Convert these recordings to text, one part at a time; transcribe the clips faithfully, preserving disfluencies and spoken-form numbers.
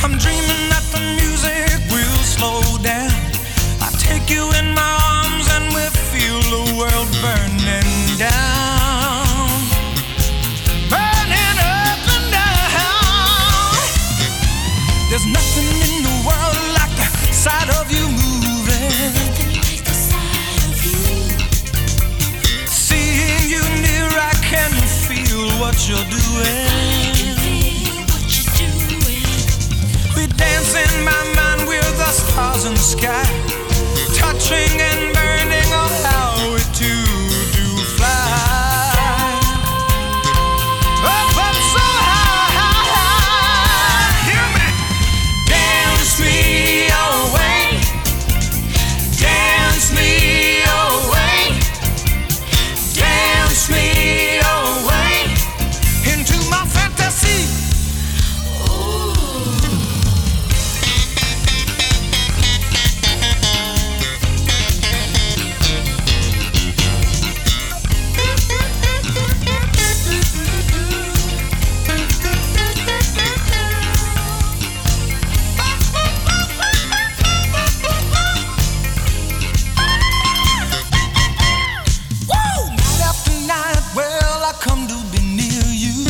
I'm dreaming that the music will slow down. I take you in my arms and we feel the world burning down, burning up and down. There's nothing in the world like the sight of you moving. Nothing like the sight of you. Seeing you near, I can feel what you're doing. We dance in my mind with the stars in the sky, touching and burning on how we two do fly. Up, up so high, hear me. Dance me away, dance me away, dance me away into my fantasy. Come to be near you.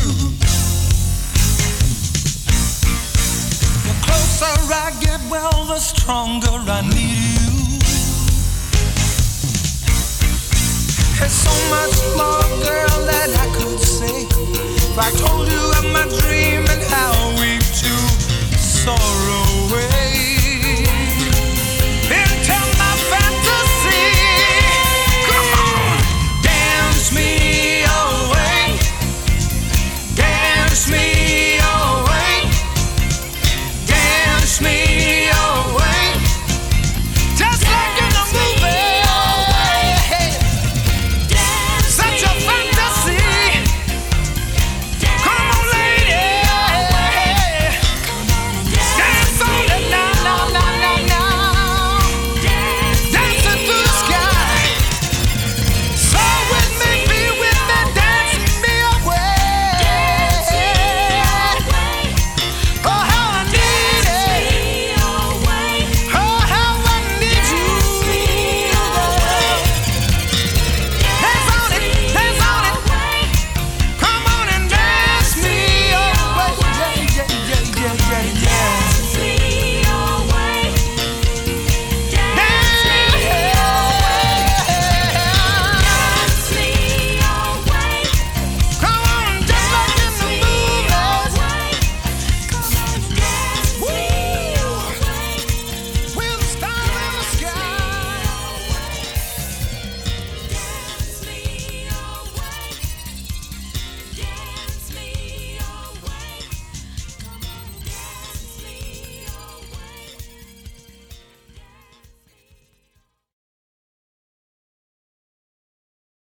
The closer I get, well, the stronger I need you. There's so much more, girl, that I could say if I told you of my dream and how we two